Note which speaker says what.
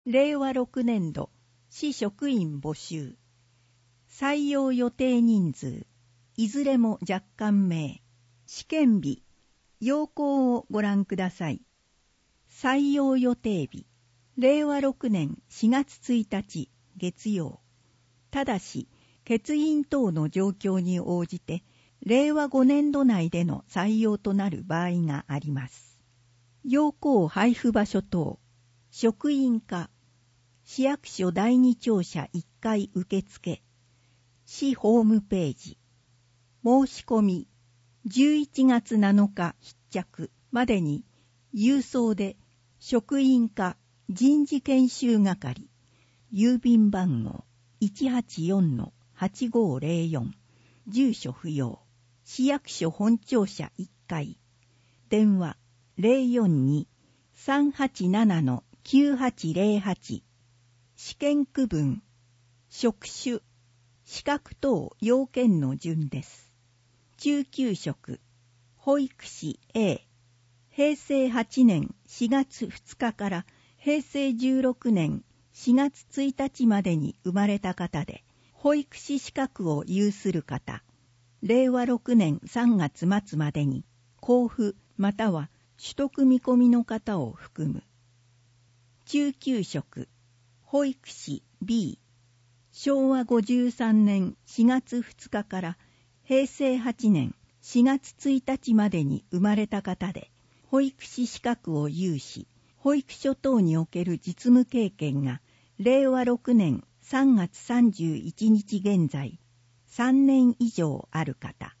Speaker 1: 令和6年度市職員募集。採用予定人数、いずれも若干名。試験日、要項をご覧ください。採用予定日、令和6年4月1日月曜。ただし、欠員等の状況に応じて、令和5年度内での採用となる場合があります。要項配布場所等、職員課、市役所第二庁舎1階受付、市ホームページ、申し込み、11月7日必着までに、郵送で、職員課人事研修係、郵便番号 184-8504、住所不要、市役所本庁舎1階、電話 042-387-9808、試験区分、職種、資格等要件の順です。中級職、保育士 A、平成8年4月2日から平成16年4月1日までに生まれた方で、保育士資格を有する方、令和6年3月末までに交付または取得見込みの方を含む。中級職、保育士 B、昭和53年4月2日から平成8年4月1日までに生まれた方で、保育士資格を有し、保育所等における実務経験が令和6年3月31日現在3年以上ある方。